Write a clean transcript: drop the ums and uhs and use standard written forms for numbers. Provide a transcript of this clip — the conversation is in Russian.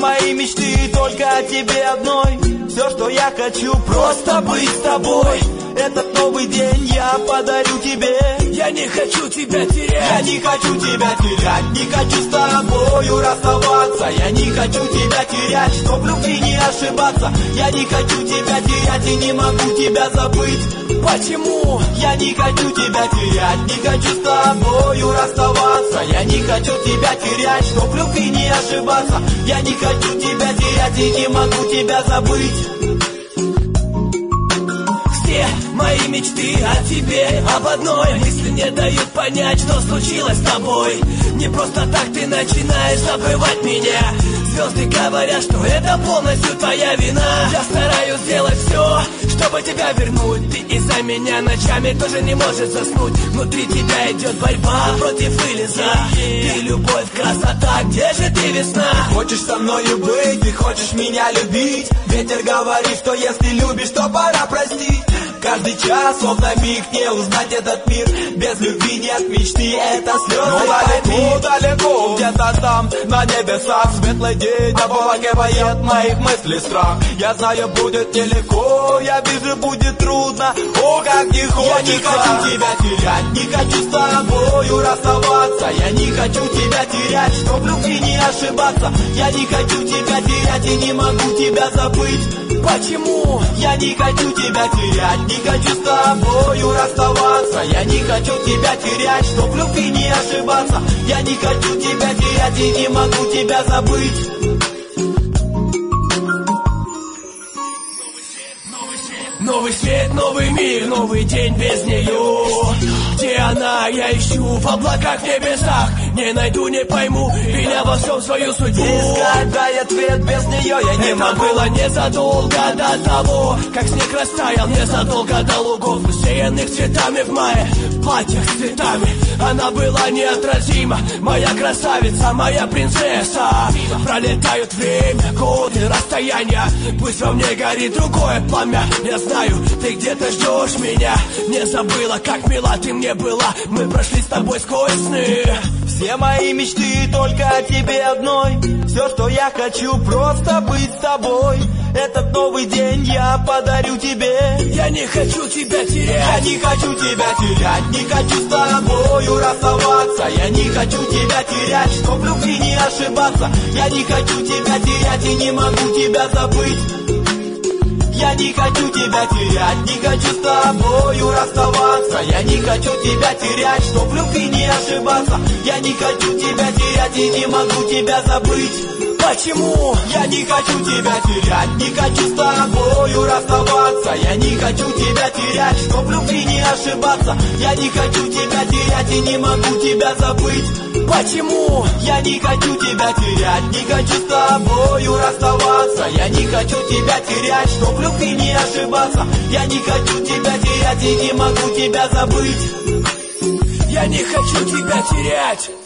мои мечты только о тебе одной. Все, что я хочу, просто быть с тобой. Этот новый день я подарю тебе. Я не хочу тебя терять. Я не хочу тебя терять. Не хочу с тобою расставаться. Я не хочу тебя терять, чтоб в любви не ошибаться. Я не хочу тебя терять и не могу тебя забыть. Почему? Я не хочу тебя терять. Не хочу с тобою расставаться. Я не хочу тебя терять, чтоб в любви не ошибаться. Я не хочу тебя терять и не могу тебя забыть. Все мои мечты о тебе, об одной. Мысли не дают понять, что случилось с тобой. Не просто так ты начинаешь забывать меня. Звезды говорят, что это полностью твоя вина. Я стараюсь сделать все, чтобы тебя вернуть. Ты из-за меня ночами тоже не можешь заснуть. Внутри тебя идет борьба против вылеза. Ты любовь, красота, где же ты, весна? Хочешь со мною быть, ты хочешь меня любить. Ветер говорит, что если любишь, то пора простить. Каждый час, словно миг, не узнать этот мир. Без любви нет мечты, это слезы. Но далеко, далеко, где-то там, на небесах, светлый день обволакивает моих мыслей страх. Я знаю, будет нелегко, я вижу, будет трудно. О, как не хочется. Я не хочу тебя терять, не хочу с тобою расставаться. Я не хочу тебя терять, чтоб в любви не ошибаться. Я не хочу тебя терять и не могу тебя забыть. Почему? Я не хочу тебя терять, не хочу с тобою расставаться. Я не хочу тебя терять, чтоб в любви не ошибаться. Я не хочу тебя терять и не могу тебя забыть. Новый свет, новый мир, новый день без нее. Где она? Я ищу в облаках, в небесах. Не найду, не пойму, меня во всем свою судьбу. Искать, дай ответ, без нее я не могу. Это было незадолго до того, как снег растаял, незадолго до лугов, усеянных цветами в мае, в платьях с цветами. Она была неотразима, моя красавица, моя принцесса. Пролетают время, годы, расстояния. Пусть во мне горит другое пламя. Я знаю, ты где-то ждешь меня. Не забыла, как мила ты мне была. Мы прошли с тобой сквозь сны. Все мои мечты только о тебе одной. Все, что я хочу, просто быть с тобой. Этот новый день я подарю тебе. Я не хочу тебя терять. Я не хочу тебя терять. Не хочу с тобою расставаться. Я не хочу тебя терять, чтоб в любви не ошибаться. Я не хочу тебя терять и не могу тебя забыть. Я не хочу тебя терять, не хочу с тобою расставаться. Я не хочу тебя терять, чтоб в любви не ошибаться. Я не хочу тебя терять и не могу тебя забыть. Почему? Я не хочу тебя терять, не хочу с тобою расставаться. Я не хочу тебя терять, чтоб в любви не ошибаться. Я не хочу тебя терять и не могу тебя забыть. Почему? Я не хочу тебя терять, не хочу с тобою расставаться. Я не хочу тебя терять, чтоб в любви не ошибаться. Я не хочу тебя терять и не могу тебя забыть. Я не хочу тебя терять.